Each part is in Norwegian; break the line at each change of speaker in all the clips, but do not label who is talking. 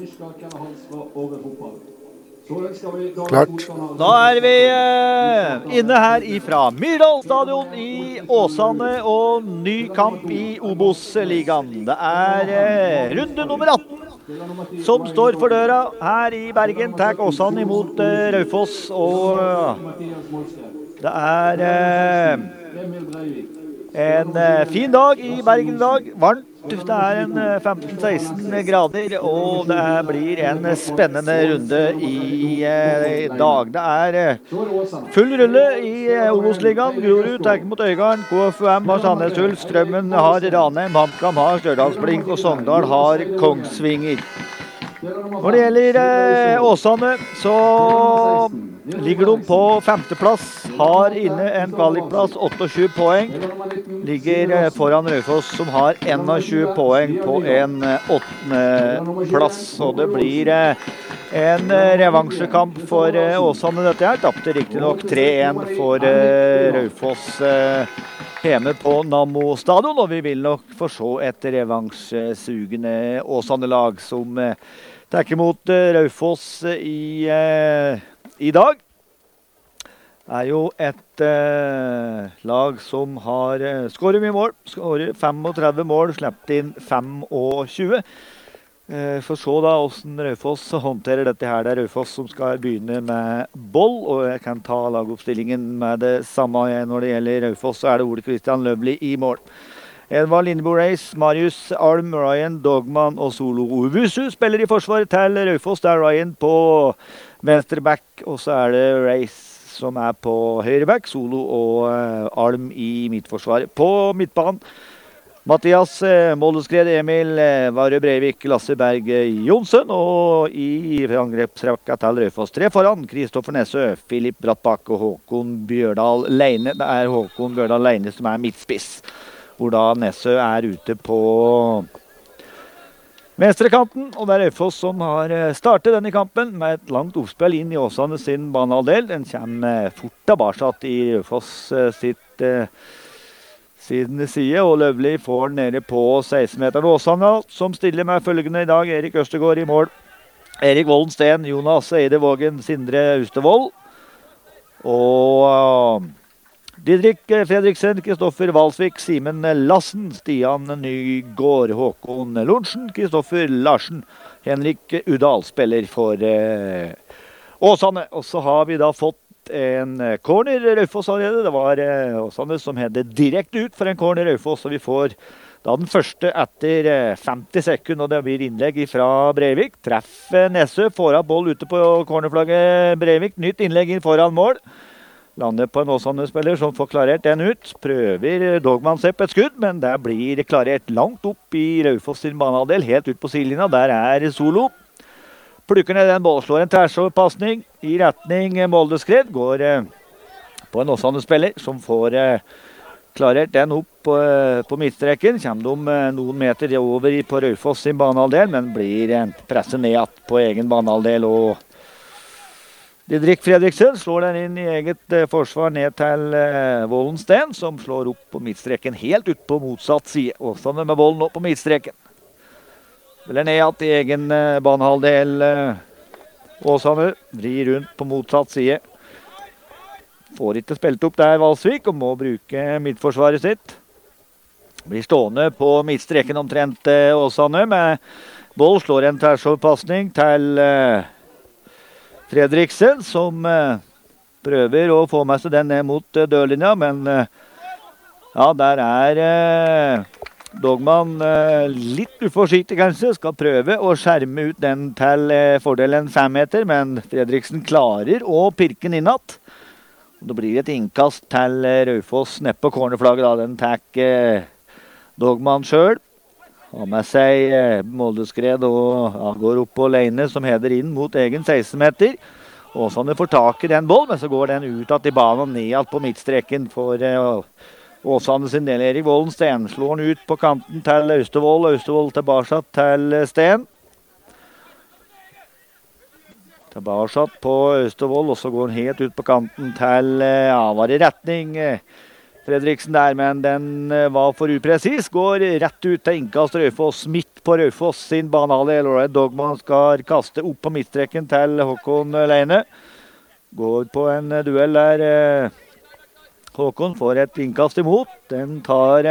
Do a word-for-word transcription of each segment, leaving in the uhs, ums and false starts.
Klart.
Da er vi eh, inne her ifra Myrdal stadion i Åsane og ny kamp i Obos-ligaen. Det er eh, runde nummer atten som står for døra her i Bergen. Tek Åsane imot eh, Raufoss, og eh, det er eh, en eh, fin dag i Bergen i dag. Varmt. Det er en eh, femten seksten grader, og det er, blir en spennende runde i eh, dag. Det er eh, full rulle i eh, Obos-ligaen. Grorud tar mot Øygarden, K F U M har Sandnes Ulf, Strømmen har Ranheim, HamKam har Stjørdalsblink, og Sogndal har Kongsvinger. Når det gjelder eh, Åsane, så ligger de på femteplass, har inne en kvalikplass, åttiosju poeng. Ligger eh, foran Raufoss, som har tjueen poeng på en eh, åttende plass. Og det blir eh, en eh, revansjekamp for eh, Åsane dette her. Tapte riktig nok tre en for eh, Raufoss eh, hjemme på Nammo stadion. Og vi vil nok få se et revansjesugende Åsane-lag som eh, takker mot uh, Raufoss i, uh, i dag. Det er jo et uh, lag som har uh, skåret mye mål. Skåret femogtredve mål, sleppte inn tjuefem. Uh, for så da hvordan Raufoss håndterer dette her. Det er Raufoss som skal begynne med boll, og jeg kan ta lagoppstillingen med det samme når det gjelder Raufoss. Så er det Ole Kristian Løvli i mål. Edvard Lindebo Reis, Marius Alm, Ryan Dogman og Solo Uvusu spiller i forsvaret til Raufoss. Det er Ryan på venstre back, og så er det Reis som er på høyre back. Solo og uh, Alm i midtforsvaret. På midtbanen, Mathias uh, Moldeskred, Emil uh, Varø Breivik, Lasse Berg uh, Jonsen. Og i angrepsrekka til Raufoss tre foran, Kristoffer Nessø, Filip Brattbakk og Håkon Bjørdal Leine. Det er Håkon Bjørdal Leine som er midtspiss, hvor da Nessø er ute på venstrekanten, og det er Raufoss som har startet denne kampen med et langt oppspill inn i Åsane sin banehalvdel. Den kommer fort tilbake i Raufoss sitt uh, sin side, og Løvli får den nede på seksten-meteren. Åsane som stiller med følgende i dag: Erik Østegård i mål, Erik Volden Sten, Jonas Eide Vågen, Sindre Austevold og uh, Didrik Fredriksen, Kristoffer Valsvik, Simen Lassen, Stian Nygård, Håkon Lundsen, Kristoffer Larsen, Henrik Udal spiller for eh, Åsane. Og så har vi da fått en corner Raufoss allerede. Det var eh, Åsane som hedde direkte ut for en corner Raufoss, og vi får da den første etter eh, femti sekunder, og det blir innlegg fra Breivik. Treff Nessø, får av boll ute på cornerflagget Breivik, nytt innlegg inn foran mål. Lander på en Åsane-spiller som får klarert den ut. Prøver Dogman seg på et skudd, men det blir klarert langt opp i Raufoss sin banehalvdel, helt ut på sidelinja. Der er Solo. Plukker ned den ball, slår en tværsoverpasning i retning Moldeskred. Går eh, på en Åsane-spiller som får eh, klarert den opp eh, på midtstreken. Kommer de eh, noen meter over på Raufoss sin banehalvdel, men blir eh, presset ned på egen banehalvdel, og Didrik Fredriksen slår den inn i eget eh, forsvar ned til eh, Volden Sten, som slår opp på midtstreken helt ut på motsatt side. Åsane med bollen opp på midtstreken. Spiller ned at i egen eh, banehalvdel. Eh, Åsane vrir rundt på motsatt side. Får ikke spilt opp der Valsvik, og må bruke midtforsvaret sitt. Blir stående på midtstreken omtrent eh, Åsane med boll, slår en tversoverpasning til eh, Fredriksen, som eh, prøver å få med seg den ned mot eh, dørlinja, men eh, ja, der er eh, Dogman eh, litt uforsiktig kanskje, skal prøve å skjerme ut den til eh, fordelen fem meter, men Fredriksen klarer å pirke den innat. Det blir et innkast til eh, Raufoss nede på cornerflagget, da den tar eh, Dogman selv. Har med seg eh, Moldeskred og ja, går opp på Leine, som heder inn mot egen seksten meter. Åsane får tak i den boll, men så går den ut i banen og ned på midtstreken for eh, Åsane sin del. Erik Volden Sten slår den ut på kanten til Austevold. Austevold tilbake til Sten. Tilbake på Austevold, og så går den helt ut på kanten til, ja, var i retning eh, Fredriksen der, men den var for upresis. Går rett ut til innkast Raufoss, midt på Raufoss sin banehalvdel. Og Dogman skal kaste opp på midtstreken til Håkon Leine. Går på en duell der. Håkon får et innkast imot. Den tar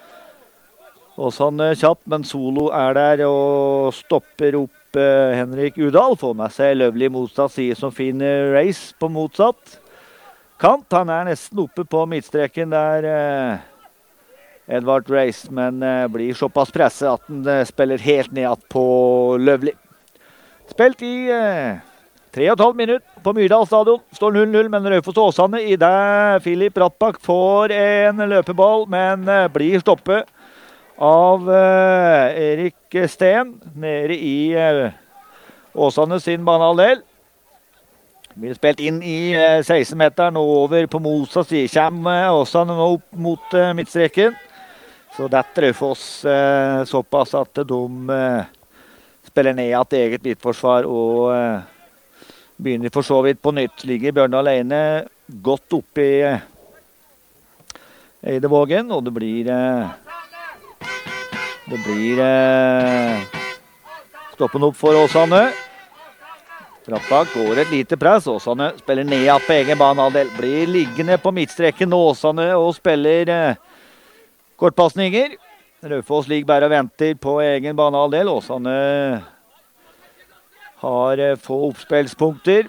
Åsane kjapt, men Solo er der og stopper opp Henrik Udal. Får med seg Løvlig motsatt side som finner race på motsatt kant. Han er nesten oppe på midtstreken der eh, Edvard Race, men eh, blir såpass presset at han eh, spiller helt ned på Løvlig. Spilt i eh, tre og et halvt minutt på Myrdal stadion. Står null null, men Raufoss Åsane i det Filip Brattbakk får en løpeball, men eh, blir stoppet av eh, Erik Steen nede i eh, Åsane sin banehalvdel. Blir spilt inn i eh, seksten-meteren og over på motsatt side. Kommer Åsane nå opp mot eh, midtstreken. Så dette Raufoss eh, såpass at de eh, spiller ned at eget midtforsvar og eh, begynner for så vidt på nytt. Ligger Bjørndal alene godt oppe i eh, Eidevågen, og det blir eh, det blir eh, stoppen opp for Åsane. Brattbakk går et lite press. Åsane spiller ned på egen banehalvdel. Blir liggende på midtstreken Åsane og spiller eh, kortpassninger. Raufoss ligger bare og venter på egen banehalvdel. Åsane har eh, få oppspillspunkter.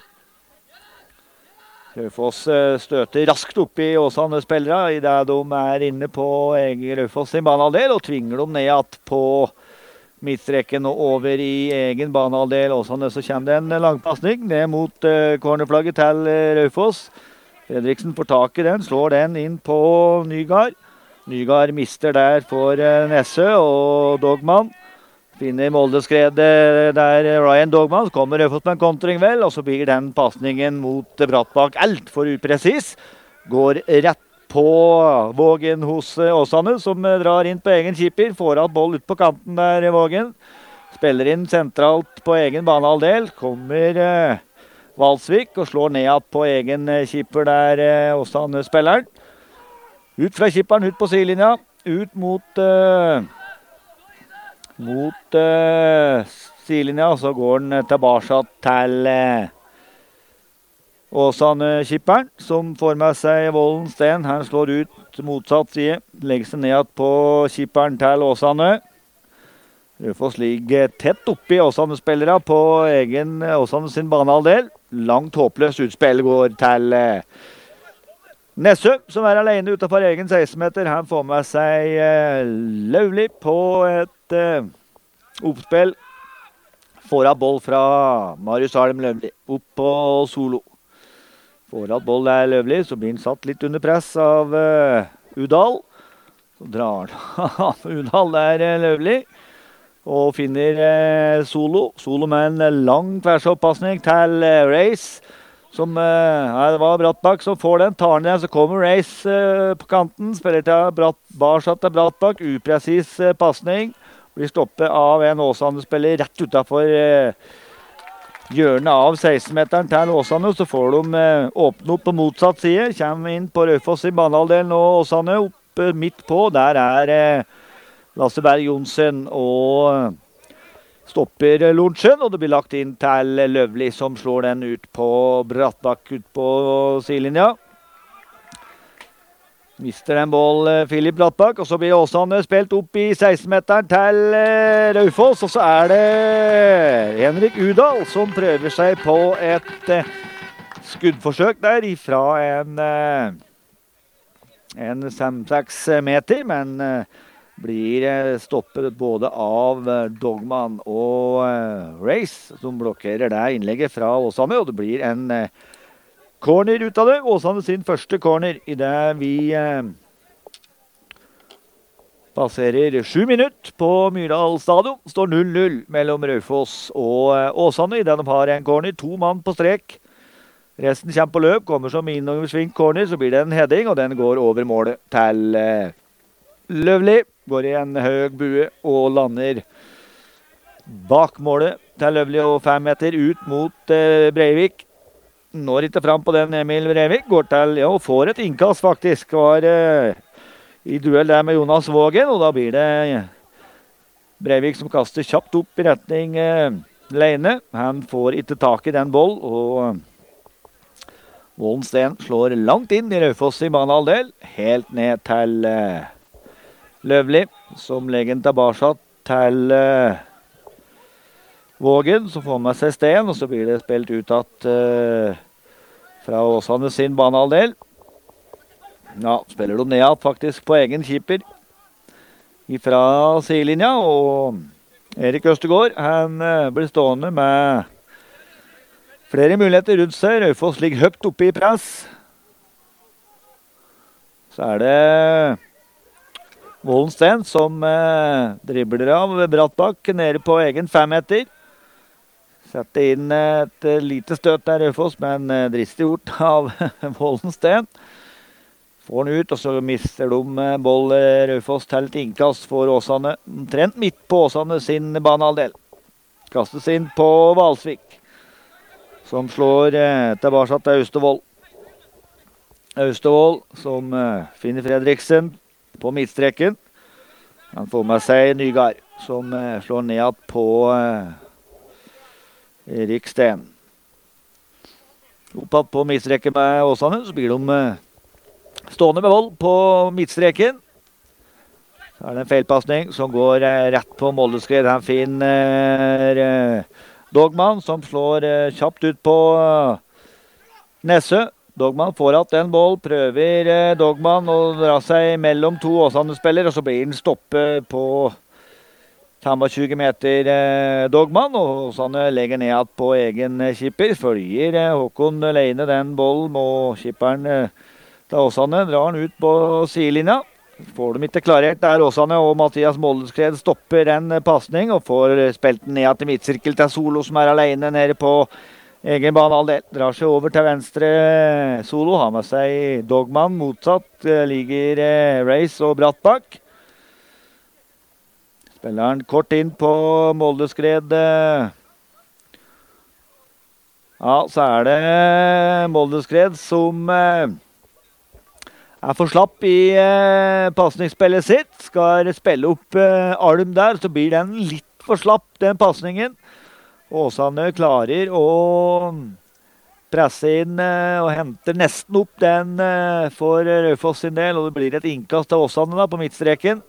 Raufoss eh, støter raskt opp i Åsane-spillere i det de er inne på egen Raufoss sin banehalvdel og tvinger dem ned att på midtstreken og over i egen banehalvdel. Åsane så kommer det en langpassning ned mot uh, cornerflagget til uh, Raufoss. Fredriksen får tak i den, slår den inn på Nygaard. Nygaard mister der for uh, Nesse og Dogman. Finner Moldeskredet der Ryan Dogman. Så kommer Raufoss med en kontring vel, og så blir den passningen mot uh, Brattbakk alt for upresis. Går rett på Vågen hos Åsane, som drar inn på egen keeper. Får av boll ut på kanten der, Vågen. Spiller inn sentralt på egen banehalvdel. Kommer eh, Valsvik og slår ned på egen eh, keeper der, eh, Åsane-spilleren. Ut fra keeperen, ut på sidelinja. Ut mot eh, mot eh, sidelinja, så går den tilbake til eh, Åsane-kipperen, som får med seg Volden Sten. Han slår ut motsatt side. Legger seg ned på kipperen til Åsane. Raufoss ligger tett oppi Åsane-spillere på egen Åsane sin banehalvdel. Langt håpløst utspill går til eh, Nessø, som er alene utenfor egen seksten-meter. Han får med seg eh, Løvlig på et eh, oppspill. Får av boll fra Marius Harlem Løvlig opp på Solo. Får at boll er Løvlig, så blir han satt litt under press av uh, Udal. Så drar han Udal er uh, Løvlig, og finner uh, Solo. Solo med en lang tversopppassning til uh, Race, som uh, det var Brattbakk som får den. Tar den, så kommer Race uh, på kanten, spiller til Bratt, Barsatt til Brattbakk. Upresis uh, passning. Blir stoppet av en Åsane-spiller rett utenfor uh, hjørnet av seksten-meteren til Åsane, så får de eh, åpne opp på motsatt side. Kommer inn på Raufoss i banehalvdelen og Åsane opp eh, midt på. Der er eh, Lasse Berg Jonsen og stopper eh, Lorentsen, og det blir lagt inn til Løvlig, som slår den ut på Brattbakk ut på sidelinja. Mister en boll Filip Brattbakk, og så blir Åsane spilt opp i seksten-meteren til eh, Raufoss, og så er det Henrik Udal som prøver seg på et eh, skuddforsøk der ifra en eh, en fem-seks meter, men eh, blir eh, stoppet både av eh, Dogman og eh, Race, som blokkerer det innlegget fra Åsane, og det blir en eh, corner ut av det. Åsane sin første corner i det vi eh, passerer sju minutter på Myrdal stadion. Står null null mellom Raufoss og eh, Åsane i det de har en corner. To mann på strek. Resten kommer på løp. Kommer som innoversving corner, så blir det en heading, og den går over målet til eh, Løvlig. Går i en høy bue og lander bak målet til Løvlig og fem meter ut mot eh, Breivik. Når ikke fram på den. Emil Breivik går til, ja, og får et innkast faktisk. Var eh, i duell der med Jonas Vågen, og da blir det Breivik som kaster kjapt opp i retning eh, Leine. Han får ikke tak i den boll, og Vollen Steen slår langt inn i Raufoss i banehalvdel, helt ned til eh, Løvli, som legger den tilbake til eh, Vågen, som får med seg Steen, og så blir det spilt ut at uh, fra Åsane sin banehalvdel. Ja, spiller de ned faktisk på egen keeper fra sidelinja, og Erik Østegård, han uh, blir stående med flere muligheter rundt seg. Raufoss ligger høyt oppe i press. Så er det Vollen Steen som uh, dribler av Brattbakk nede på egen femmeter. Setter inn et lite støt der Raufoss, men dristig gjort av Vollen Steen. Får den ut, og så mister de boll Raufoss til et innkast for Åsane. Trent midt på Åsane sin banehalvdel. Kastes inn på Valsvik, som slår tilbake til Austevoll. Austevoll som finner Fredriksen på midtstreken. Han får med seg Nygaard, som slår ned på Erik Steen. Oppad på midtstreken med Åsane, så blir de stående med vold på midtstreken. Så er det en feilpassning som går rett på Moldeskred. Han finner Dogman, som slår kjapt ut på Nessø. Dogman får hatt en boll, prøver Dogman å dra seg mellom to Åsane-spillere, og så blir den stoppet på tjue meter eh, Dogman, og Åsane legger ned på egen eh, kipper. Følger eh, Håkon Leine den bollen, og kipperen eh, til Åsane drar den ut på sidelinja. Får de ikke klarert der Åsane, og Mathias Moldeskred stopper en eh, passning, og får eh, spilt den ned til midtsirkel til Solo, som er alene nede på egen banehalvdel. Drar seg over til venstre. Solo har med seg Dogman. Motsatt eh, ligger eh, Race og Brattbakk. Spiller han kort inn på Moldeskred. Ja, så er det Moldeskred som er for slapp i passningsspillet sitt. Skal spille opp Alm der, så blir den litt for slapp, den passningen. Åsane klarer å presse inn og henter nesten opp den for Raufoss sin del, og det blir et innkast av Åsane da på midtstreken.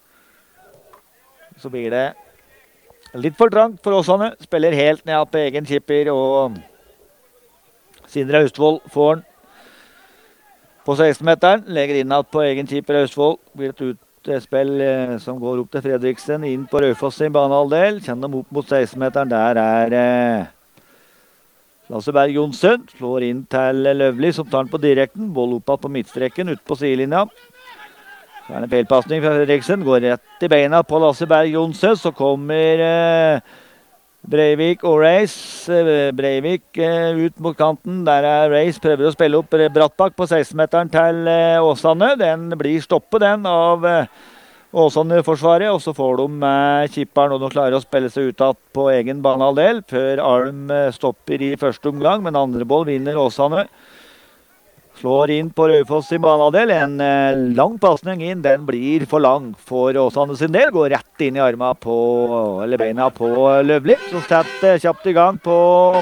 Så blir det litt for trangt for Åsane. Spiller helt ned på egen kipper, og Sindre Austvold får den på seksten-meteren. Legger inn på egen kipper Austvold. Blir et utspill som går opp til Fredriksen, inn på Raufoss sin banehalvdel. Kjenner dem opp mot seksten-meteren. Der er eh, Lasse Berg Jonsen. Slår inn til Løvli, som tar den på direkten. Boll opp på midtstreken, ut på sidelinja. Så er det en feilpassning fra Fredriksen, går rett i beina på Lasse Berg Jonsen, så kommer eh, Breivik og Race. Eh, Breivik eh, ut mot kanten, der er Race, prøver å spille opp Brattbakk på seksten-meteren til eh, Åsane. Den blir stoppet den av eh, Åsane-forsvaret, og så får de med kipperen, og de klarer å spille seg ut på egen banehalvdel, før Alm eh, stopper i første omgang, men andre boll vinner Åsane. Slår inn på Raufoss sin banehalvdel. En eh, lang passning inn. Den blir for lang for Åsane sin del. Går rett inn i armene på, eller beina på Løvli. Så setter eh, kjapt i gang på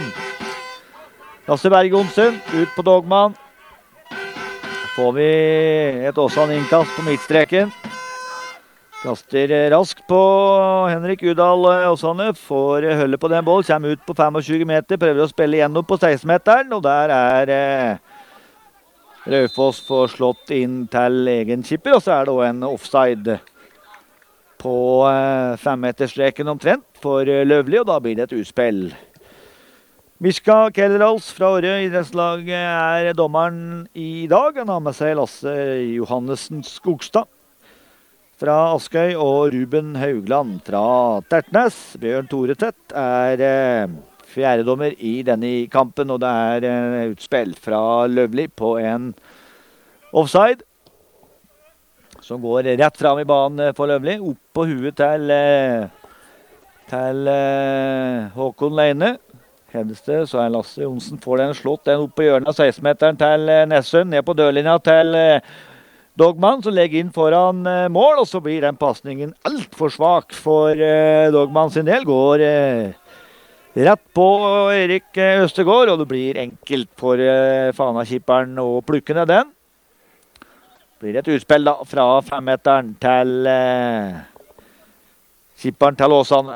Lasse Berg Jonsen. Ut på Dogman. Får vi et Åsane innkast på midtstreken. Kaster eh, raskt på Henrik Udal eh, Åsane. Får eh, holde på den boll. Kommer ut på tjue meter. Prøver å spille gjennom på seksten-meteren. Og der er eh, Raufoss får slått inn til egen kipper, og så er det også en offside på femmeterstreken omtrent for Løvli, og da blir det et utspill. Miska Kellerals fra Åre idrettslag er dommeren i dag. Han har med seg Lasse Johannessen Skogstad fra Askøy og Ruben Haugland fra Tertnes. Bjørn Toretvedt er fjerdedommer i denne kampen, og det er eh, utspill fra Løvli på en offside, som går rett fram i banen for Løvli, opp på huet til, eh, til eh, Håkon Leine. Hedeste, så er Lasse Johnsen får den slått den opp på hjørnet av seksten-meteren til Nessøen, ned på dørlinja til Dogman, som legger inn foran mål, og så blir den passningen alt for svak for Dogman sin del. Går rett på Erik Østegård, og det blir enkelt for Fana-kipperen å plukke ned den. Det blir et utspill da, fra femmeteren til kipperen til Åsane.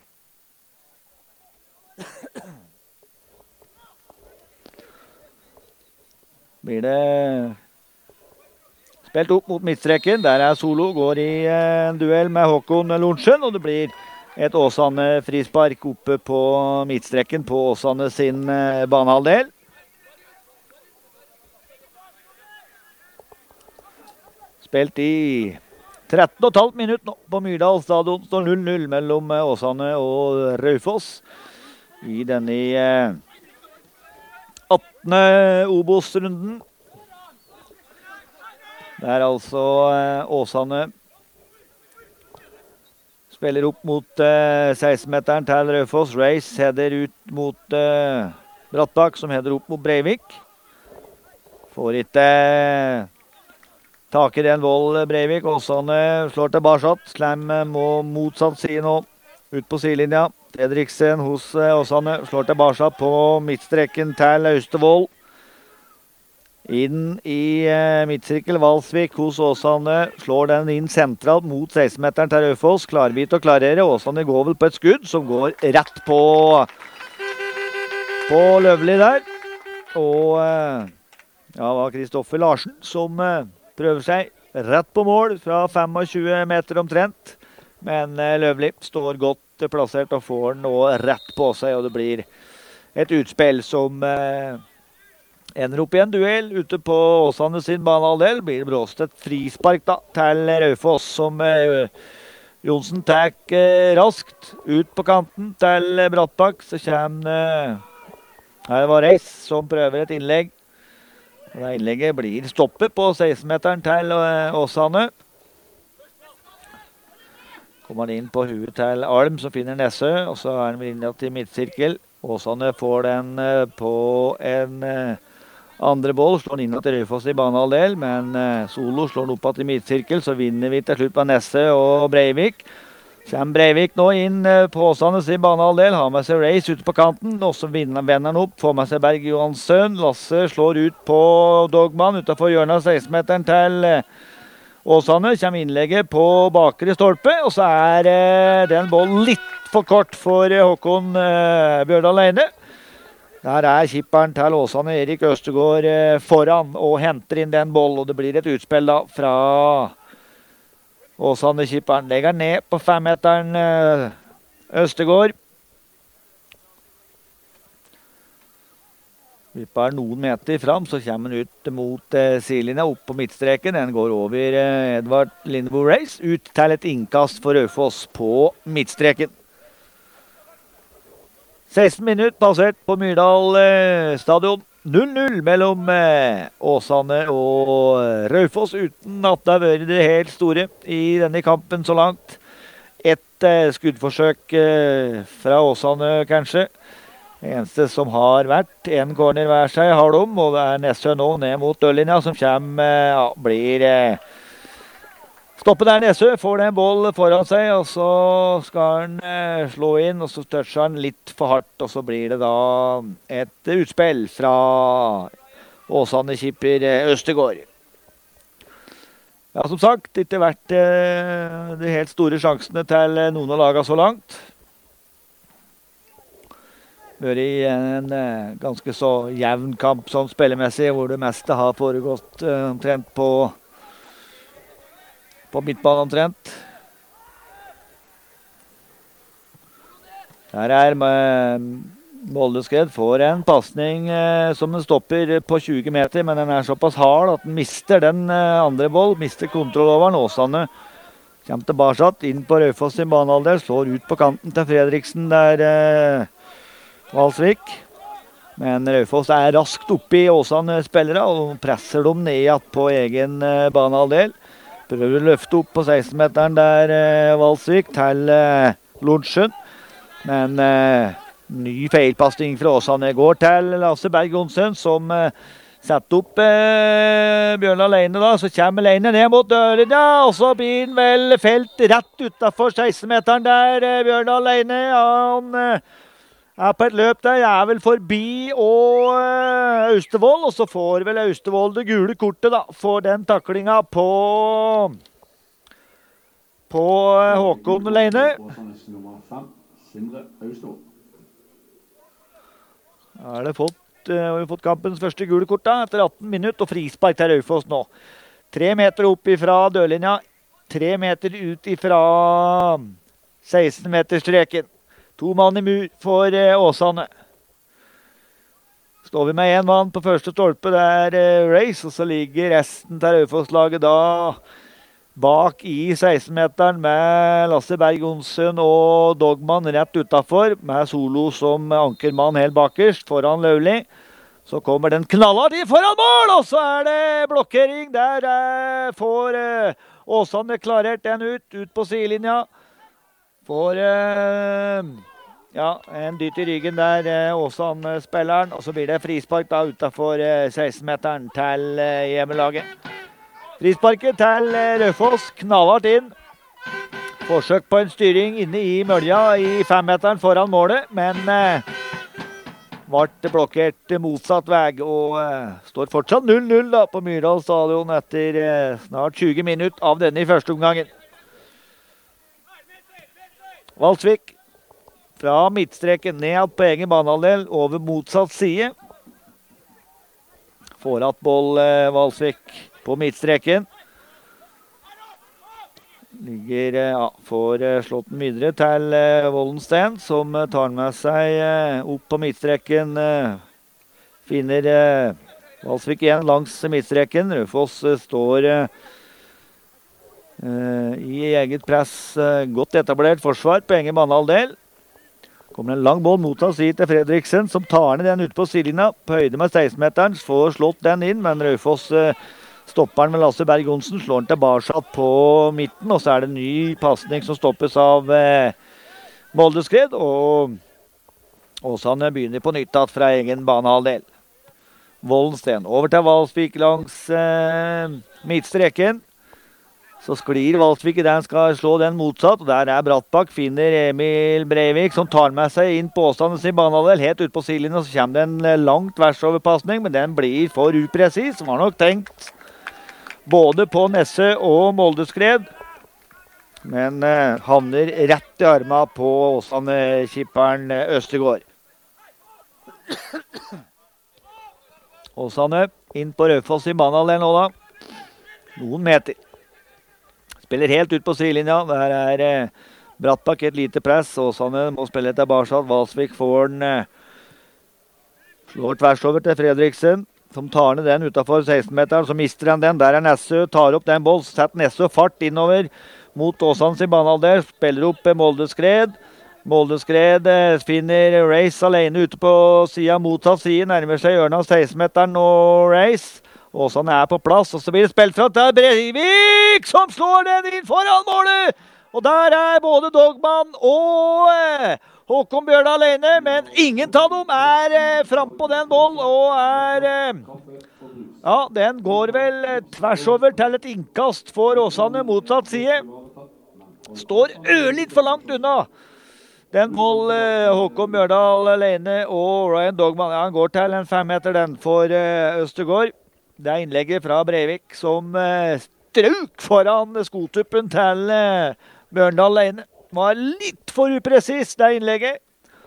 Blir det spilt opp mot midtstreken. Der er Solo, går i en duell med Håkon Lorentzen, og det blir et Åsane frispark oppe på midtstreken på Åsane sin banehalvdel. Spilt i tretten og et halvt minutt nå på Myrdal stadion. Står null null mellom Åsane og Raufoss i denne attende Obos-runden. Det er altså Åsane spiller opp mot seksten-meteren til Raufoss. Race header ut mot uh, Brattbakk, som header opp mot Breivik. Får ikke tak i den vold Breivik. Åsane slår tilbake. Slam må motsatt side nå. Ut på sidelinja. Fredriksen hos Åsane slår tilbake på midtstreken til Austevoll. Inn i eh, midtsirkel Valsvik hos Åsane. Slår den inn sentralt mot seksten-meteren til Raufoss. Klarvit og klarere. Åsane går vel på et skudd som går rett på på Løvli der. Og eh, ja, det var Kristoffer Larsen som eh, prøver seg rett på mål fra tjuefem meter omtrent. Men eh, Løvli står godt plassert og får den nå rett på seg, og det blir et utspill som eh, ender opp i en duell ute på Åsane sin banehalvdel. Blir bråst et frispark da til Raufoss, som eh, Johnsen tar eh, raskt ut på kanten til Brattbakk. Så kommer eh, her var Reis som prøver et innlegg. Og det innlegget blir stoppet på seksten-meteren til eh, Åsane. Kommer han inn på huet til Alm, som finner Nessø, og så er han inn til midtsirkel. Åsane får den eh, på en eh, andre boll, slår den inn til Raufoss i banehalvdel, men eh, Solo slår den opp til midtsirkel, så vinner vi til slutt på Nessø og Breivik. Kommer Breivik nå inn eh, på Åsane i banehalvdel, har med seg Race ute på kanten, og så vinner han opp, får med seg Berg Johansson. Lasse slår ut på Dogman utenfor hjørnet av seksten-meteren til eh, Åsane. Kommer innlegget på bakre stolpe, og så er eh, den bollen litt for kort for eh, Håkon eh, Bjørdal Eine. Der er kipperen til Åsane, Erik Østegård, eh, foran og henter inn den bollen, og det blir et utspill da fra Åsane-kipperen. Legger ned på femmeteren eh, Østegård. Vipper noen meter fram, så kommer han ut mot eh, sidelinja, opp på midtstreken. Den går over eh, Edvard Lindebo Race, ut til et innkast for Raufoss på midtstreken. seksten minutter passert på Myrdal eh, stadion. null null mellom eh, Åsane og Raufoss, uten at det har vært det helt store i denne kampen så langt. Et eh, skuddforsøk eh, fra Åsane, kanskje. Det eneste som har vært en corner hver seg har de, og det er Nessø nå ned mot dørlinja som kommer, ja, blir eh, stoppet der. Nessø får det en boll foran seg, og så skal han eh, slå inn, og så toucher han litt for hardt, og så blir det da et utspill fra Åsane-kipper eh, Østegård. Ja, som sagt, ikke vært eh, de helt store sjansene til noen av lagene så langt. Vært i en eh, ganske så jevn kamp sånn spillemessig, hvor det meste har foregått eh, omtrent på, på midtbanen omtrent. Her er eh, Moldeskred får en passning eh, som den stopper på tjue meter, men den er såpass hard at den mister den eh, andre boll, mister kontroll over den. Åsane kommer tilbake inn på Raufoss sin banehalvdel, slår ut på kanten til Fredriksen der eh, Valsvik, men Raufoss er raskt oppe i Åsane-spillere og presser dem ned på egen eh, banehalvdel. Prøver å løfte opp på seksten-meteren der eh, Valsvik til eh, Lorentzen, men eh, Ny feilpasning fra Åsane går til Lasse Berg Johnsen, som eh, setter opp eh, Bjørnar Leine da. Så kommer Leine ned mot døren, ja, og så blir han vel felt rett utenfor seksten-meteren der. Eh, Bjørnar Leine, han eh, er på et løp der, er vel forbi og eh, Austevoll, og så får vel Austevoll det gule kortet da, for den taklinga på, på eh, Håkon Leine. Har det fått, uh, har vi fått kampens første gule kort da, etter atten minutter, og frispark til Raufoss nå. Tre meter opp ifra dørlinja, tre meter ut ifra seksten-meterstreken. To mann i mur for uh, Åsane. Står vi med en mann på første stolpe, det er uh, Race, og så ligger resten til Raufoss-laget da bak i seksten-meteren med Lasse Berg Johnsen og Dogman rett utenfor, med Solo som ankermann helt bakerst foran Lauli. Så kommer den knallhardt i foran mål, og så er det blokkering. Der eh, får eh, Åsane klarert den ut, ut på sidelinja. Får eh, ja, en dytt i ryggen der, eh, Åsane-spilleren, og så blir det frispark da utenfor eh, seksten-meteren til eh, hjemmelaget. Frisparket til Raufoss, knallhardt inn. Forsøk på en styring inne i mølja i femmeteren foran målet, men eh, ble blokkert motsatt vei, og eh, står fortsatt null null da på Myrdal stadion etter eh, snart tjue minutter av denne i første omgangen. Valsvik fra midtstreken ned på egen banehalvdel over motsatt side. Får att boll eh, Valsvik på midtstreken. Ligger, ja, får slått den videre til uh, Vollenstein, som uh, tar med seg uh, opp på midtstreken. Uh, finner uh, Valsvik igjen langs midtstreken. Raufoss uh, står uh, uh, i eget press. Uh, godt etablert forsvar på egen banehalvdel. Kommer en lang boll mot oss hit til Fredriksen, som tar ned den ute på sidelinja. På høyde med seksten-meteren, får slått den inn, men Raufoss uh, stopperen med Lasse Berg Johnsen slår den tilbake på midten, og så er det en ny passning som stoppes av eh, Moldeskred, og Åsane begynner på nytt at fra egen banehalvdel. Vollensten over til Valsvik langs eh, midtstreken. Så sklir Valsvik i den, skal slå den motsatt, og der er Brattbakk, finner Emil Breivik, som tar med seg inn på Åsane sin banehalvdel, helt ut på sidelinjen, og så kommer det en langt versoverpassning, men den blir for upresis, som var nok tenkt både på Nesse og Moldeskred, men eh, havner rett i arma på Åsane-kipperen Østegård. Åsane inn på Raufoss i banehalvdel nå da. Noen meter. Spiller helt ut på sidelinja. Der er eh, Brattbakk et lite press. Åsane må spille tilbake. Valsvik får den eh, slår tvers over til Fredriksen, som tar ned den utenfor seksten-meteren, så mister han den. Der er Nessø, tar opp den boll, setter Nessø fart innover mot Åsane sin banehalvdel, spiller opp Moldeskred. Moldeskred eh, finner Race alene ute på siden, motsatt side, nærmer seg hjørnet av seksten-meteren og Race. Åsane er på plass, og så blir det spilt fra til Breivik, som slår den inn foran målet! Og der er både Dogman og eh, Håkon Bjørnar alene, men ingen av dem er eh, frem på den boll, og er... Eh, ja, den går vel eh, tvers over til et innkast for Åsane motsatt side. Står ørlitt for langt unna. Den boll eh, Håkon Bjørnar alene og Ryan Dogman, ja, han går til en fem meter den for eh, Østegård. Det er innlegget fra Breivik som eh, strøk foran skotuppen til eh, Bjørndal alene. Var litt for upresis, det innlegget.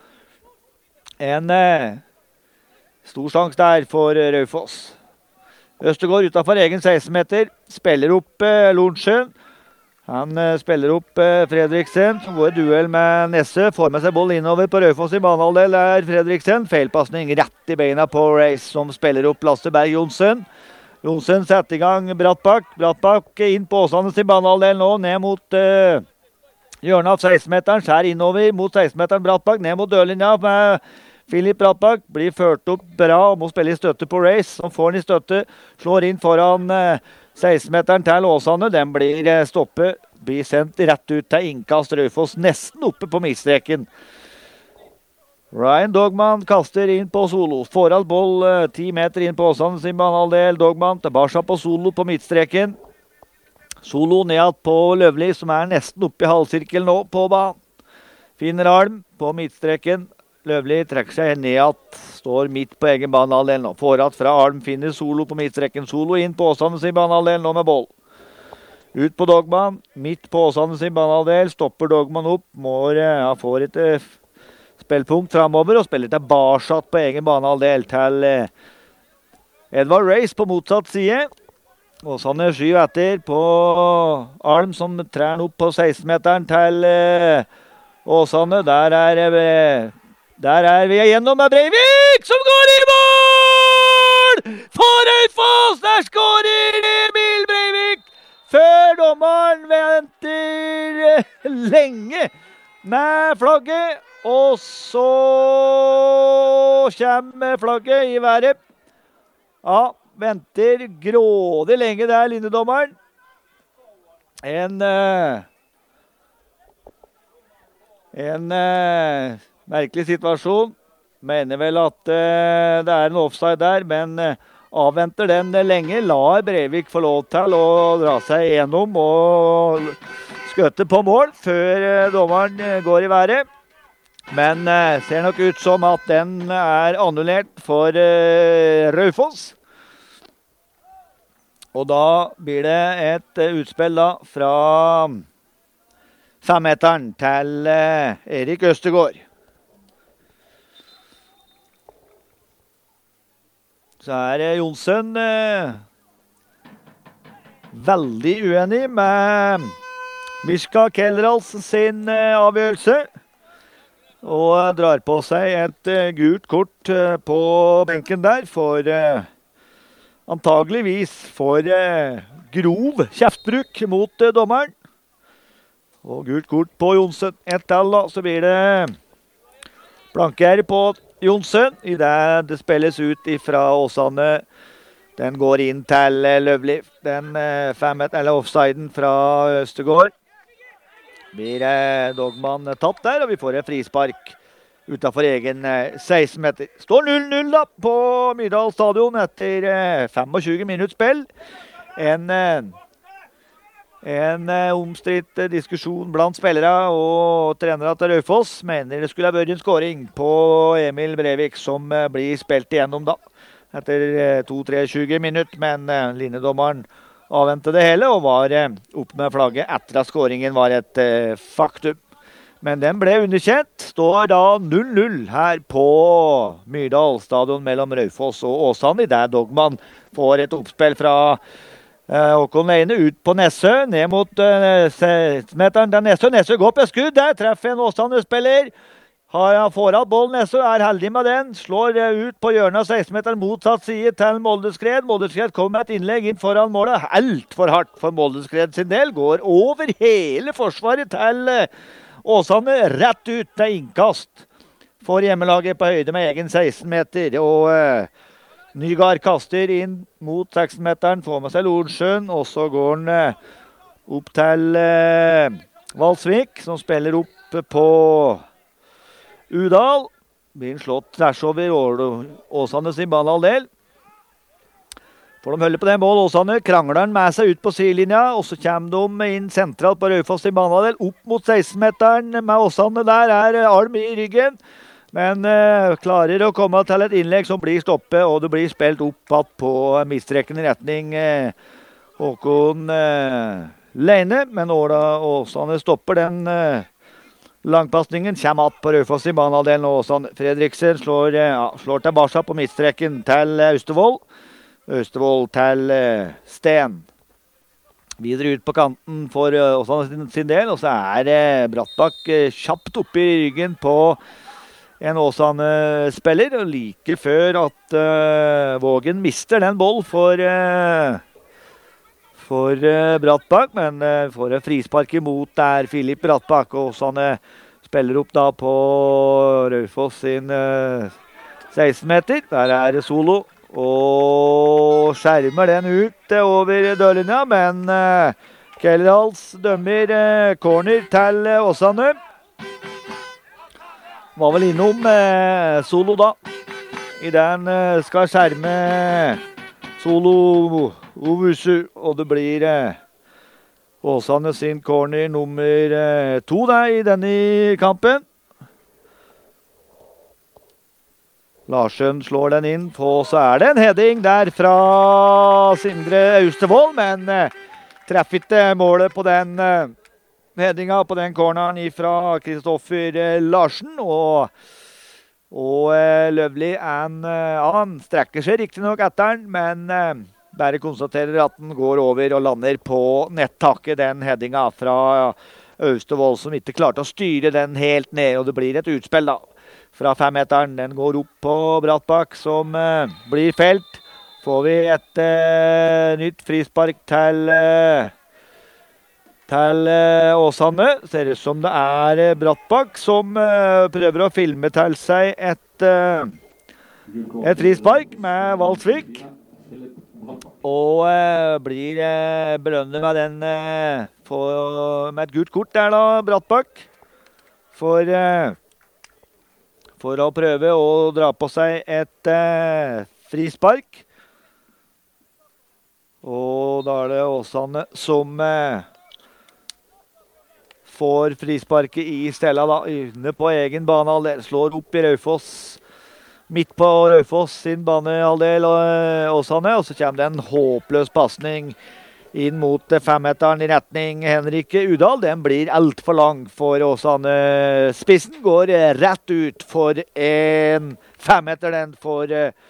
En eh, stor sjanse der for eh, Raufoss. Østegård utenfor egen seksten-meter. Spiller opp eh, Lorentzen. Han eh, spiller opp eh, Fredriksen, som går i duell med Nesse. Får med seg boll innover på Raufoss i banehalvdel er Fredriksen. Feilpassning rett i beina på Race, som spiller opp Lasse Berg Johnsen. Johnsen setter i gang Brattbakk. Brattbakk inn på Åsane sin banehalvdel nå, ned mot... Eh, hjørnet av seksten-meteren, skjær innover mot seksten-meteren Brattbakk, ned mot dørlinja med Filip Brattbakk, blir ført opp bra og må spille i støtte på Race, som får den i støtte, slår inn foran eh, seksten-meteren til Åsane, den blir eh, stoppet, blir sendt rett ut til innkast Raufoss, nesten oppe på midtstreken. Ryan Dogman kaster inn på solo. Får alt boll ti meter inn på Åsane sin banehalvdel. Dogman tilbake på solo på midtstreken. Solo ned på Løvli, som er nesten oppe i halvsirkelen nå på banen. Finner Alm på midtstreken. Løvli trekker seg ned, står midt på egen banehalvdel nå. Får at fra Alm, finner solo på midtstreken. Solo inn på Åsane sin banehalvdel nå med boll. Ut på Dogman, midt på Åsane sin banehalvdel. Stopper Dogman opp. Må, ja, får et spillpunkt fremover og spiller tilbake på egen banehalvdel til Edvard Reis på motsatt side. Åsane skyver etter på Alm, som trer opp på seksten-meteren til Åsane. Der er, der er vi igjennom med Breivik, som går i mål! For Raufoss! Der skårer Emil Breivik! Før dommeren venter lenge med flagget. Og så kommer flagget i været. Ja, venter grådig lenge der, linjedommeren. En, uh, en uh, merkelig situasjon. Mener vel at uh, det er en offside der, men uh, avventer den lenge. Lar Breivik få lov til å dra seg gjennom og skøte på mål før uh, dommeren uh, går i været. Men uh, ser nok ut som at den er annullert for uh, Raufoss. Og da blir det et uh, utspill da fra femmeteren til uh, Erik Østegård. Så er uh, Jonsen uh, veldig uenig med Miska Kellerals sin uh, avgjørelse. Og drar på seg et uh, gult kort uh, på benken der for uh, antageligvis for uh, grov kjeftbruk mot uh, dommeren. Og gult kort på Jonsen. Et til da, så blir det blanker på Jonsen i det det spilles ut ifra Åsane. Den går inn til uh, Løvli. Den uh, femmet, eller offsiden fra Østegård. Blir eh, Dogman tatt der, og vi får en frispark utenfor egen eh, seksten meter. Står null null da på Myrdal stadion etter eh, tjuefem minutter spill. En, eh, en eh, omstridt eh, diskusjon blant spillere og trenere til Raufoss mener det skulle ha vært en skåring på Emil Breivik, som eh, blir spilt igjennom da etter eh, to tjuetre minutter, men eh, linjedommeren avventet det hele og var eh, opp med flagget etter at skåringen var et eh, faktum. Men den ble underkjent. Står da null null her på Myrdal stadion mellom Raufoss og Åsane, der Dogman får et oppspill fra eh, Håkon Leine ut på Nessø, ned mot eh, meteren til Nessø. Nessø går på skudd, der treffer en Åsane-spiller. Har han får av bollen, Nessø er heldig med den. Slår ut på hjørnet av seksten-meteren motsatt side til Moldeskred. Moldeskred kommer med et innlegg inn foran målet. Alt for hardt for Moldeskred sin del. Går over hele forsvaret til Åsane. Rett ut til innkast. Får hjemmelaget på høyde med egen seksten-meter. Og uh, Nygaard kaster inn mot seksten-meteren. Får med seg Lordsjøen. Og så går han uh, opp til uh, Valsvik, som spiller opp på Udal. Blir slått tvers over Åsane sin banehalvdel. Får de holde på den mål, Åsane krangler han med seg ut på sidelinja, og så kommer de inn sentralt på Raufoss sin banehalvdel, opp mot seksten-meteren med Åsane. Der er Alm i ryggen, men uh, klarer å komme til et innlegg som blir stoppet, og det blir spilt opp på midtstreken i retning uh, Håkon uh, Leine, men Åsane stopper den uh, langpasningen. Kommer att på Raufoss i banehalvdelen, og Åsane Fredriksen slår, ja, slår tilbake på midtstreken til Austevoll. Austevoll til uh, Sten. Videre ut på kanten for uh, Åsane sin, sin del, og så er uh, Brattbakk uh, kjapt oppe i ryggen på en Åsane-spiller, og like før at uh, Vågen mister den boll for uh, for uh, Brattbakk, men uh, får en frispark imot der Filip Brattbakk, og Åsane spiller opp da på Raufoss sin uh, seksten-meter. Der er det solo, og skjermer den ut uh, over dørlinja, men uh, Kellerhals dømmer uh, corner til uh, Åsane. var vel innom eh, Solo da. I den eh, skal skjerme Solo Owusu, og det blir eh, Åsane sin corner nummer eh, to da i denne kampen. Larsen slår den inn på, så er det en heading der fra Sindre Austevoll, men eh, treffer ikke målet på den eh, headinga på den corneren fra Kristoffer eh, Larsen, og, og eh, Løvli han, eh, han strekker seg riktig nok etter den, men eh, bare konstaterer at den går over og lander på nettaket, den headinga fra Austevoll, som ikke klarte å styre den helt ned, og det blir et utspill da, fra femmeteren. Den går opp på Brattbakk, som eh, blir felt. Får vi et eh, nytt frispark til eh, til eh, Åsane. Ser ut som det er eh, Brattbakk som eh, prøver å filme til seg et, eh, et frispark med Valsvik. Og eh, blir eh, belønnet med den eh, for, med et gult kort der da, Brattbakk. For, eh, for å prøve å dra på seg et eh, frispark. Og da er det Åsane som eh, får frisparket i Stella da, inne på egen banehalvdel. Slår opp i Raufoss, midt på Raufoss sin banehalvdel og Åsane. Og så kommer det en håpløs passning inn mot femmeteren i retning Henrike Udal. Den blir alt for lang for Åsane. Spissen går rett ut for en femmeter, den for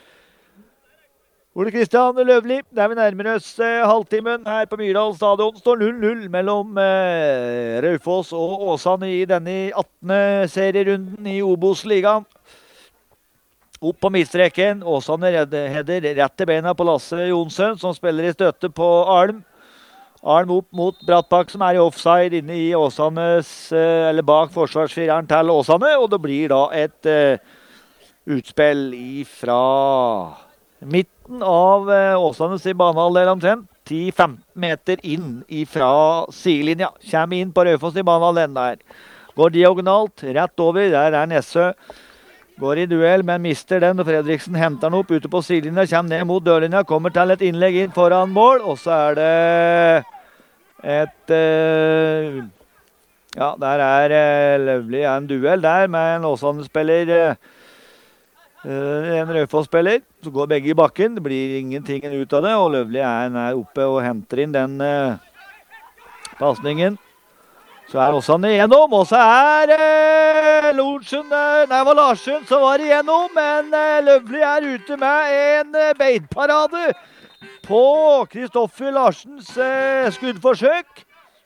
Ole Kristian Løvli. Der vi nærmer oss eh, halvtimen her på Myrdal stadion. Står null null mellom eh, Raufoss og Åsane i denne attende serierunden i Obos-ligaen. Opp på midtstreken. Åsane header rett til beina på Lasse Jonsson, som spiller i støtte på Alm. Alm opp mot Brattbakk, som er i offside inne i Åsanes, eh, eller bak forsvarsfireren til Åsane. Og det blir da et eh, utspill ifra midten av eh, Åsanes i banehalvdel omtrent. ti til femten meter inn ifra sidelinja. Kommer inn på Raufoss i banehalvdelen der. Går diagonalt, rett over. Der er Nessø. Går i duell, men mister den. Og Fredriksen henter den opp ute på sidelinja. Kommer ned mot dørlinja. Kommer til et innlegg inn foran mål. Og så er det et eh, ja, der er eh, Løvli en duell der med en Åsane-spiller. Eh, En Raufoss-spiller, så går begge i bakken. Det blir ingenting ut av det, og Løvli er, er oppe og henter inn den eh, pasningen. Så er Åsane igjennom, og så er eh, Lortsen, eh, nei, det var Larsen som var igjennom, men eh, Løvli er ute med en eh, beidparade på Kristoffer Larsens eh, skuddforsøk.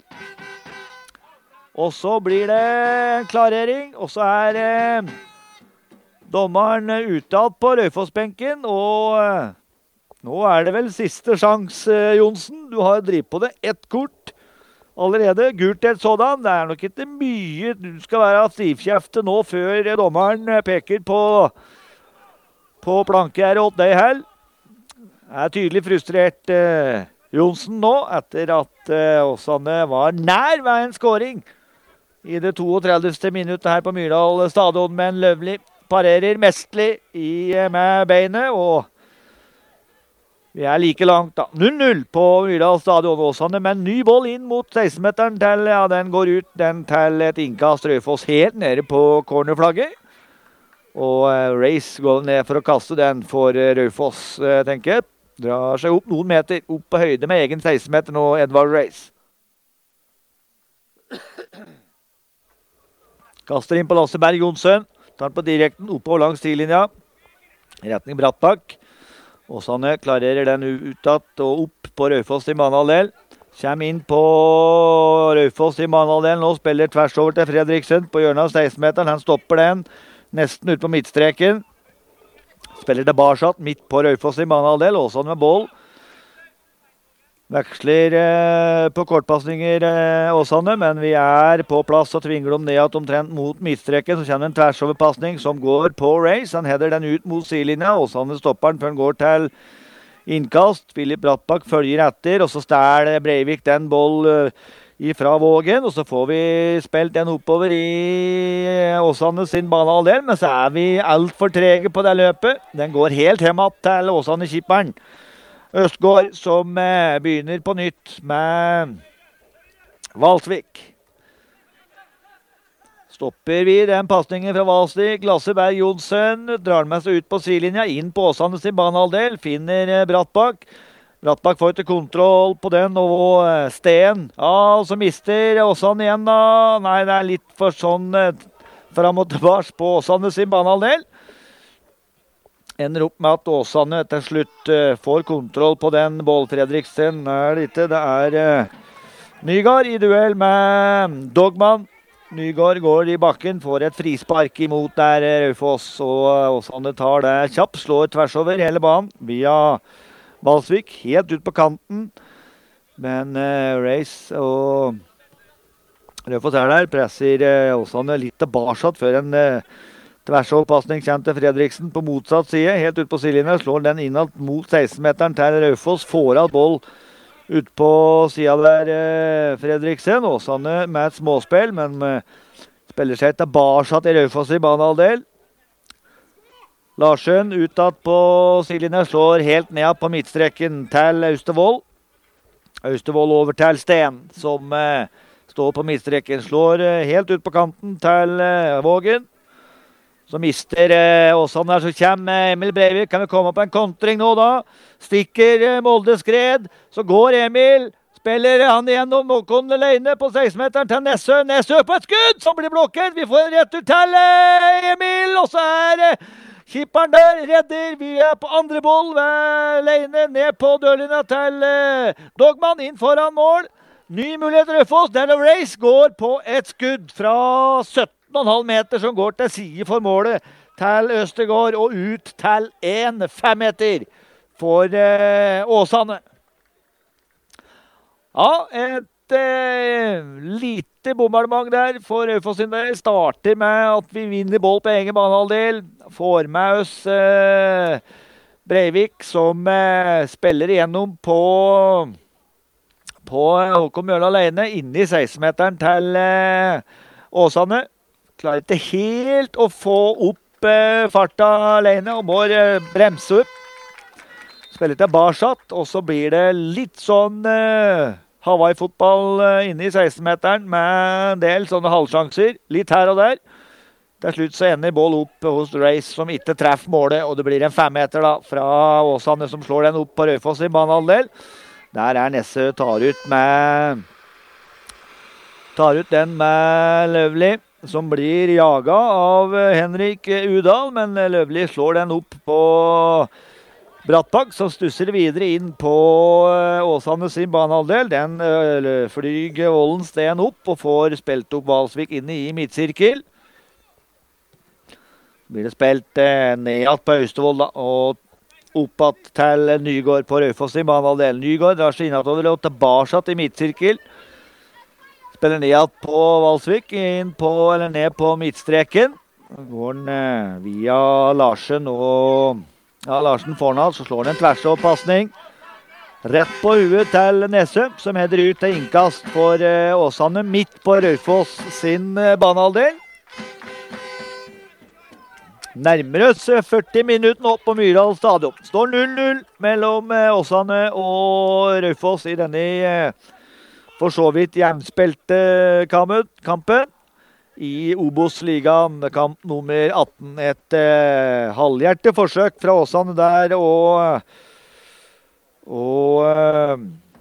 Og så blir det en klarering, og så er eh, dommeren utad på Raufoss-benken, og eh, nå er det vel siste sjans, eh, Jonsen. Du har drivet på det ett kort allerede, gult et sådan. Det er nok ikke mye du skal være stivkjefte nå før dommeren peker på, på plankegjerdet åt deg her. Er tydelig frustrert eh, Jonsen nå, etter at eh, Åsane var nær ved en scoring i det toogtredivte minuttet her på Myrdal stadion, men Løvli parerer mestlig i, med beinet, og vi er like langt da. null null på Myrdal stadion. Åsane med en ny boll inn mot seksten-meteren til, ja, den går ut, den til et innkast. Raufoss helt nede på cornerflagget. Og uh, Race går ned for å kaste den for uh, Raufoss, uh, tenker jeg. Drar seg opp noen meter, opp på høyde med egen seksten-meter nå, Edvard Race. Kaster inn på Lasse Berg Jonsson. Tar på direkten oppover langs tidlinja. Retning Brattbakk. Åsane klarerer den utad og opp på Raufoss i banehalvdel. Kommer inn på Raufoss i banehalvdelen. Nå spiller tvers over til Fredriksen på hjørnet av seksten-meteren. Han stopper den nesten ut på midtstreken. Spiller tilbake midt på Raufoss i banehalvdel. Åsane med boll. Veksler eh, på kortpassninger eh, Åsane, men vi er på plass og tvinger dem ned at omtrent mot midtstreken. Så kommer en tversoverpassning som går på Race. Han header den ut mot sidelinja. Åsane stopper den før den går til innkast. Filip Brattbakk følger etter, og så stær Breivik den boll eh, ifra Vågen, og så får vi spilt den oppover i Åsane sin banehalvdel, men så er vi alt for trege på det løpet. Den går helt hjemme til Åsane-kipperen Østgård, som eh, begynner på nytt med Valsvik. Stopper vi den passningen fra Valsvik. Lasse Berg Johnsen drar med seg ut på sidelinja, inn på Åsane sin banehalvdel, finner eh, Brattbakk. Brattbakk får ikke kontroll på den, og Sten, ja, og så mister Åsane igjen da. Nei, det er litt for sånn eh, frem og tilbake på Åsane sin banehalvdel. Ender opp med at Åsane til slutt eh, får kontroll på den. Bål Fredriksen er det ikke, det er eh, Nygaard i duell med Dogman. Nygaard går i bakken, får et frispark imot der Raufoss, og Åsane tar det kjapt, slår tvers over hele banen via Valsvik, helt ut på kanten, men uh, Race og Raufoss er der, presser uh, Åsane litt tilbake før en uh, tversoverpassning kommer til Fredriksen på motsatt side, helt ut på sidelinjen, slår den innad mot seksten-meteren til Raufoss, får av boll ut på siden der uh, Fredriksen. Åsane med et småspill, men uh, spiller seg tilbake i Raufoss i banehalvdel. Larsen utad på sidelinjen, slår helt ned på midtstreken til Austevoll. Austevoll over til Sten, som eh, står på midtstreken. Slår eh, helt ut på kanten til eh, Vågen. Så mister eh, Åsane der, så kommer Emil Breivik. Kan vi komme på en kontring nå da? Stikker eh, Molde skred, så går Emil. Spiller han igjennom Måkon Leine på seksten-meteren til Nessø. Nessø på et skudd som blir blokket. Vi får en retur til eh, Emil, og så er eh, Kipperen der redder, vi er på andre boll, Leine ned på dørlinja til eh, Dogman, inn foran mål. Ny mulighet Raufoss, Daniel Race går på et skudd fra sytten komma fem meter som går til side for målet til Østegård og ut til en fem meter for eh, Åsane. Ja, et eh, lite bombardement der for Raufoss sin del. Starter med at vi vinner boll på egen banehalvdel. Får med oss eh, Breivik som eh, spiller igjennom på, på Håkon Mjøla alene inne i seksten-meteren til eh, Åsane. Klarer ikke helt å få opp eh, farta alene og må eh, bremse opp. Spiller tilbake, og så blir det litt sånn eh, Hawaii-fotball eh, inne i seksten-meteren med en del sånne halvsjanser, litt her og der. Til slutt så ender boll opp hos Race som ikke treffer målet, og det blir en femmeter da fra Åsane som slår den opp på Raufoss i banehalvdel. Der er Nesse tar ut med tar ut den med Løvli, som blir jaga av Henrik Udal, men Løvli slår den opp på Brattbakk, som stusser videre inn på Åsane sin banehalvdel. Den flyger Vollen Sten opp og får spilt opp Valsvik inne i midtsirkel. Blir det spilt eh, ned på Austevoll da, og oppatt til Nygaard på Raufoss i banehalvdel. Nygaard drar seg innatover og tilbake i midtsirkel. Spiller ned på Valsvik, inn på, eller ned på midtstreken. Går den eh, via Larsen, og ja, Larsen får den av, så slår den en tversoverpassning. Rett på huet til Nesse, som header ut til innkast for eh, Åsane, midt på Raufoss sin eh, banehalvdel. Nærmer oss førti minutter nå på Myrdal stadion. Står null null mellom Åsane og Raufoss i denne for så vidt hjemspilte kampen i Obos-ligaen, kamp nummer atten. Et eh, halvhjertet forsøk fra Åsane der, og, og eh,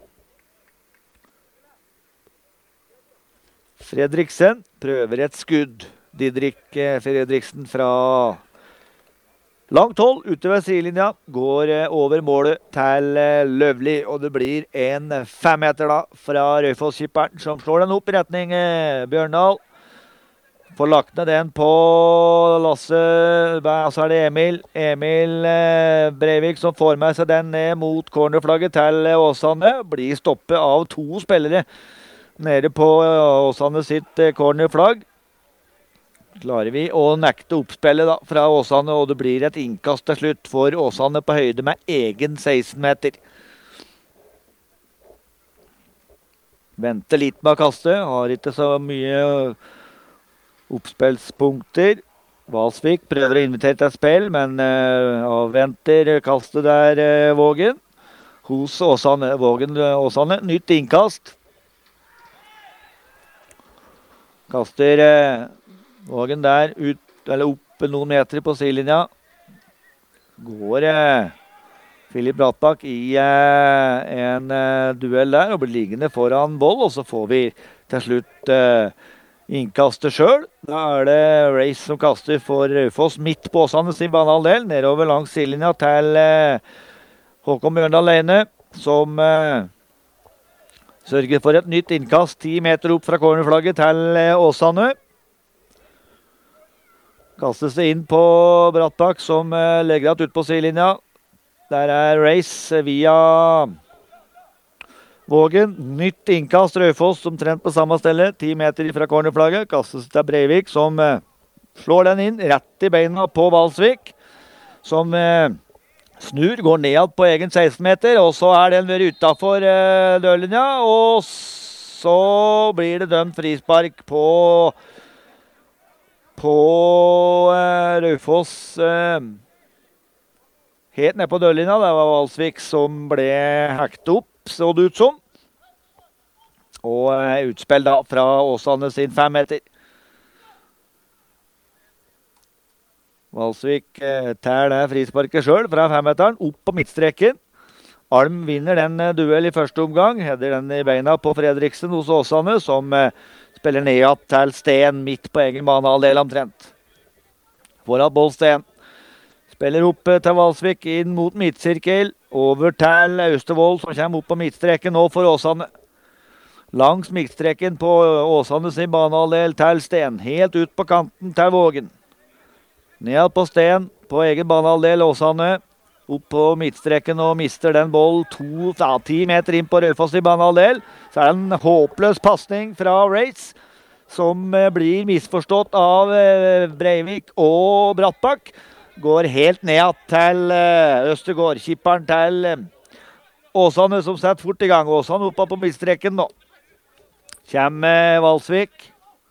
Fredriksen prøver et skudd. Didrik Fredriksen fra langt hold ute ved sidelinja, går over målet til Løvli, og det blir en femmeter da fra Raufoss-kipperen, som slår den opp i retning Bjørndal. Får lagt ned den på Lasse, så er det Emil, Emil Breivik som får med seg den ned mot cornerflagget til Åsane, blir stoppet av to spillere nede på Åsane sitt cornerflagg. Klarer vi å nekte oppspillet da fra Åsane, og det blir et innkast til slutt for Åsane på høyde med egen seksten meter. Venter litt med å kaste, har ikke så mye oppspillspunkter. Valsvik prøver å invitere til et spill, men uh, avventer kastet der, uh, Vågen. Hos Åsane, Vågen Åsane, nytt innkast. Kaster uh, Vågen der ut, eller opp noen meter på sidelinja. Går uh, Filip Brattbakk i uh, en uh, duell der, og blir liggende foran boll, og så får vi til slutt uh, innkastet selv. Da er det Race som kaster for Raufoss midt på Åsane sin banehalvdel, nedover langs sidelinja til uh, Håkon Bjørndal Leine, som uh, sørger for et nytt innkast ti meter opp fra cornerflagget til uh, Åsane. Kastes det inn på Brattbakk, som uh, legger det ut på sidelinja. Der er Race via Vågen. Nytt innkast Raufoss, som trent på samme stelle. ti meter fra cornerflagget. Kastes til Breivik, som uh, slår den inn rett i beina på Valsvik. Som uh, snur, går ned på egen seksten meter, og så er den vært utenfor uh, dørlinja. Og så blir det dømt frispark på på uh, Raufoss. Uh, Helt ned på dørlinja, det var Valsvik som ble hekt opp, så det ut som. Og uh, utspill da fra Åsane sin fem meter. Valsvik uh, tar det frisparket selv fra femmeteren, opp på midtstreken. Alm vinner den uh, duell i første omgang, header den i beina på Fredriksen hos Åsane, som uh, spiller ned til Sten midt på egen banehalvdel omtrent. Foran boll Sten. Spiller opp til Valsvik, inn mot midtsirkel, over til Austevoll, som kommer opp på midtstreken nå for Åsane. Langs midtstreken på Åsane sin banehalvdel til Sten, helt ut på kanten til Vågen. Ned på Sten, på egen banehalvdel Åsane, opp på midtstreken og mister den boll to, ja, ti meter inn på Raufoss sin banehalvdel. Så er det en håpløs passning fra Race, som blir misforstått av Breivik og Brattbakk. Går helt ned til uh, Østergård, kipperen til uh, Åsane, som setter fort i gang. Åsane oppe på midtstreken nå. Kjem uh, Valsvik.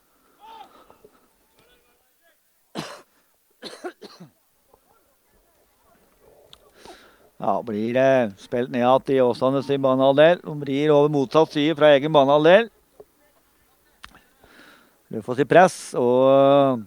Ja, blir uh, spilt ned i Åsane sin banehalvdel. De blir over motsatt side fra egen banehalvdel. Raufoss i press, og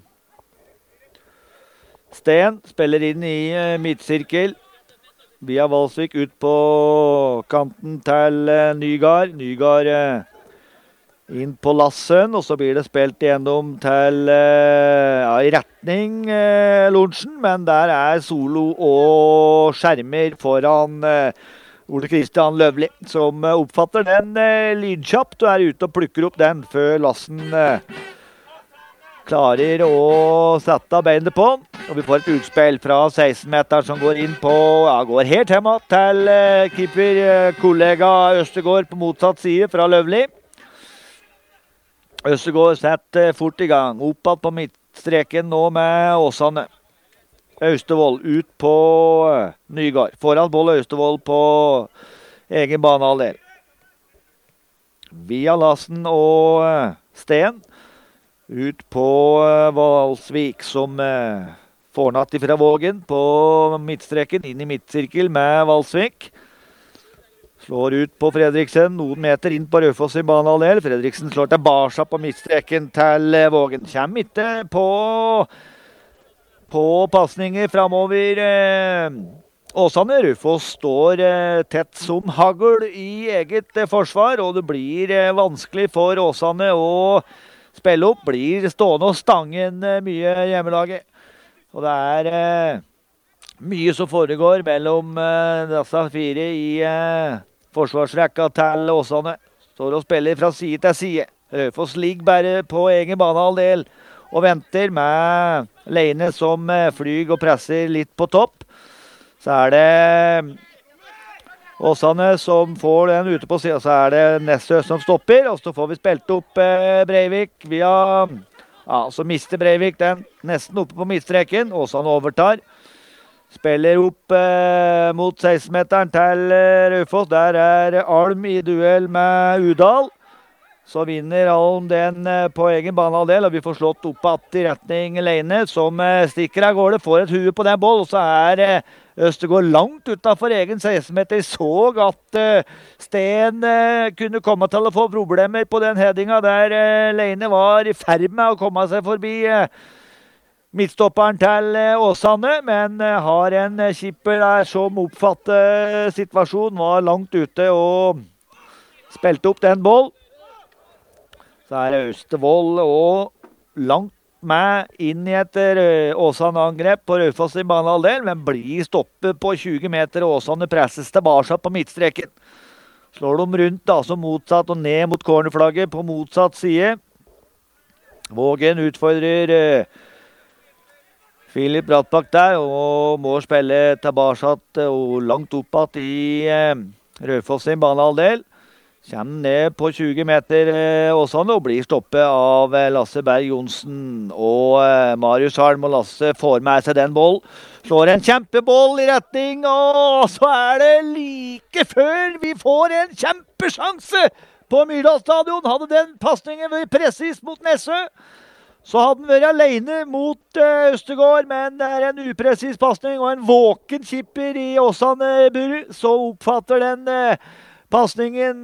Sten spiller inn i uh, midtsirkel via Valsvik ut på kanten til uh, Nygard. Nygard uh, inn på Lassen, og så blir det spilt igjennom til uh, ja, i retning uh, Lorentzen, men der er solo og skjermer foran uh, Ole Kristian Løvli, som uh, oppfatter den uh, lydkjapt og er ute og plukker opp den før Lassen uh, klarer å sette beinet på. Og vi får et utspill fra seksten meter som går inn på, ja, går helt hjemme til uh, keeper, uh, kollega Østergård på motsatt side fra Løvli. Østergård setter uh, fort i gang, oppad på midtstreken nå med Åsane. Austevoll ut på uh, Nygard, foran boll Austevoll på egen banehalvdel. Via Lassen og uh, Sten. Ut på uh, Valsvik, som uh, får natt ifra Vågen på midtstreken, inn i midtsirkel med Valsvik. Slår ut på Fredriksen, noen meter inn på Raufoss i banehalvdel. Fredriksen slår tilbake på midtstreken til uh, Vågen. Kjem ikke på, på passninger fremover. Uh, Åsane, Raufoss står uh, tett som hagl i eget uh, forsvar, og det blir uh, vanskelig for Åsane å spille opp, blir stående og stangen mye hjemmelaget. Og det er eh, mye som foregår mellom eh, disse fire i eh, forsvarsrekka til Åsane. Står og spiller fra side til side. Raufoss ligger bare på egen banehalvdel og venter med Leine som eh, flyg og presser litt på topp. Så er det Åsane som får den ute på siden, så er det Nessø som stopper, og så får vi spilt opp eh, Breivik via, ja, så mister Breivik den nesten oppe på midtstreken. Åsane overtar, spiller opp eh, mot seksten meteren til eh, Raufoss. Der er Alm i duell med Udal. så vinner Alm den på egen banehalvdel, og vi får slått opp att i retning Leine, som stikker av gårde, får et hue på den boll, og så er Østergaard langt utenfor egen seksten-meter. Så at Sten kunne komme til å få problemer på den headinga der Leine var i ferd med å komme seg forbi midtstopperen til Åsane, men har en skipper der som oppfatter situasjonen, var langt ute og spilte opp den boll. Så er det Østervold og langt med inn i et Åsane-angrep på Raufoss i banehalvdel, men blir stoppet på tjue meter, og Åsane presses tilbake på midtstreken. Slår de rundt da, som motsatt og ned mot cornerflagget på motsatt side. Vågen utfordrer Filip Brattbakk der, og må spille tilbake og langt oppad i Raufoss i banehalvdel. Kommer ned på tjue meter Åsane og blir stoppet av Lasse Berg Johnsen. Og Marius Halm og Lasse får med seg den boll. Slår en kjempeboll i retning, og så er det like før vi får en kjempesjanse på Myrdal stadion. Hadde den passningen vært presis mot Nessø, så hadde den vært alene mot Østergaard, men det er en upresis passning og en våken kipper i Åsane-bur, så oppfatter den passningen,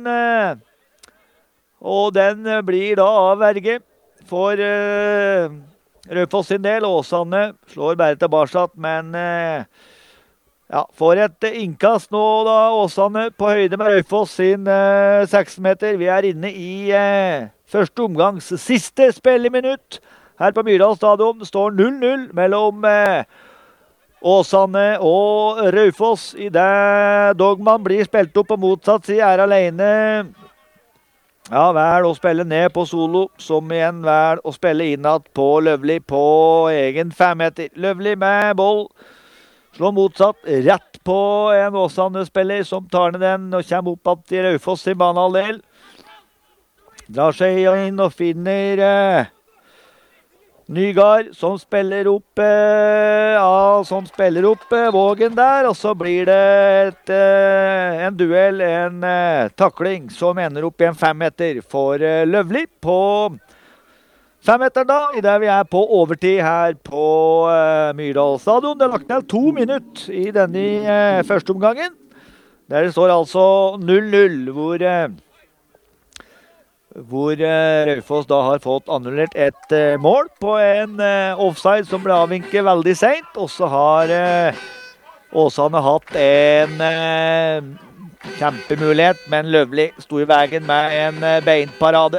og den blir da avverge for uh, Raufoss sin del. Åsane slår bare tilbake, men uh, ja, får et innkast nå da, Åsane på høyde med Raufoss sin uh, seksten meter. Vi er inne i uh, første omgangs siste spilleminutt her på Myrdal stadion. Det står null null mellom uh, Åsane og Raufoss. I det Dogman blir spilt opp på motsatt side, er alene. Ja, vel å spille ned på solo, som igjen vel å spille innad på Løvli på egen femmeter. Løvli med boll, slår motsatt, rett på en Åsane-spiller som tar ned den og kommer opp til Raufoss i banehalvdel. Drar seg inn og finner Eh, Nygaard, som spiller opp, eh, ja, som spiller opp eh, Vågen der, og så blir det et, eh, en duell, en eh, takling, som ender opp i en femmeter for eh, Løvli på femmeteren da, i det vi er på overtid her på eh, Myrdal stadion. Det er lagt ned to minutter i denne eh, første omgangen, der det står altså null null, hvor eh, hvor uh, Raufoss da har fått annullert et uh, mål på en uh, offside som ble avvinket veldig sent. Og så har uh, Åsane hatt en uh, kjempemulighet, men Løvli sto i veien med en uh, beinparade.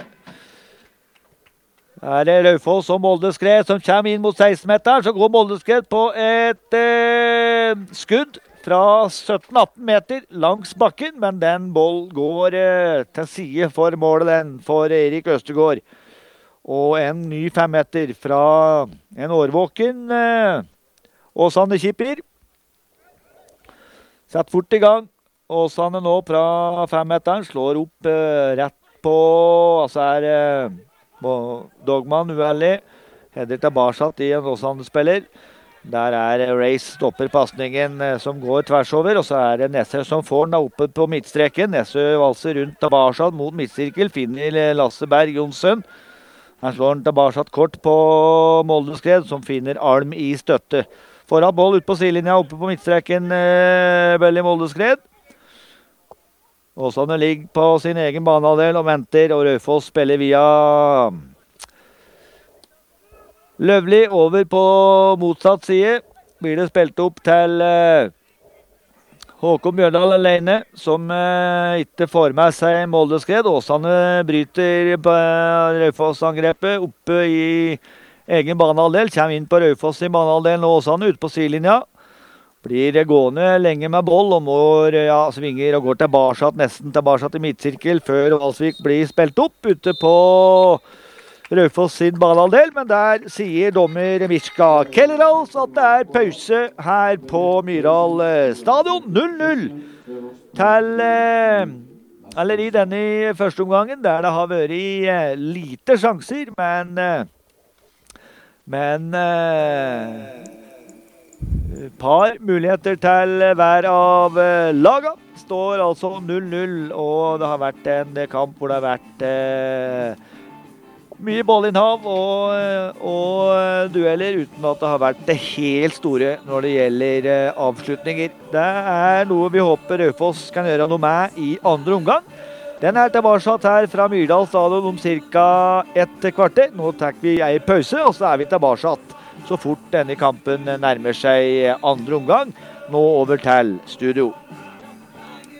Her er Raufoss og Moldeskred som kommer inn mot seksten-meteren. Så går Moldeskred på et uh, skudd fra sytten atten meter langs bakken, men den boll går eh, til side for målet den for Erik Østergaard. Og en ny femmeter fra en årvåken eh, Åsane kipper. Sett fort i gang. Åsane nå fra femmeteren slår opp eh, rett på, altså er eh, Dogman uheldig. Header tilbake i en Åsane-spiller. Der er Race stopper passningen som går tvers over, og så er det Nessø som får den oppe på midtstreken. Nessø valser rundt tilbake mot midtsirkel, finner Lasse Berg Johnsen. Han slår den tilbake kort på Moldeskred, som finner Alm i støtte. Foran boll ut på sidelinja, oppe på midtstreken, Belly Moldeskred. Åsane ligger på sin egen banehalvdel og venter, og Raufoss spiller via Løvli over på motsatt side. Blir det spilt opp til uh, Håkon Bjørdal alene, som uh, ikke får med seg Moldeskred. Åsane bryter på uh, Raufoss-angrepet oppe i egen banehalvdel. Kommer inn på Raufoss i banehalvdelen og Åsane ut på sidelinja. Blir gående lenge med boll og må ja, svinger og går tilbake, nesten tilbake til midtsirkel før Valsvik blir spilt opp ute på Raufoss sin banehalvdel, men der sier dommer Miska Kellerals at det er pause her på Myrdal stadion. null null til, eller i denne første omgangen, der det har vært lite sjanser, men, men par muligheter til hver av laga. Står altså null null, og det har vært en kamp hvor det har vært eh, mye ballinnhav og, og dueller, uten at det har vært det helt store når det gjelder eh, avslutninger. Det er noe vi håper Raufoss kan gjøre noe med i andre omgang. Den er tilbake her fra Myrdal stadion om cirka et kvarter. Nå tar vi en pause, og så er vi tilbake så fort denne kampen nærmer seg andre omgang. Nå over til studio.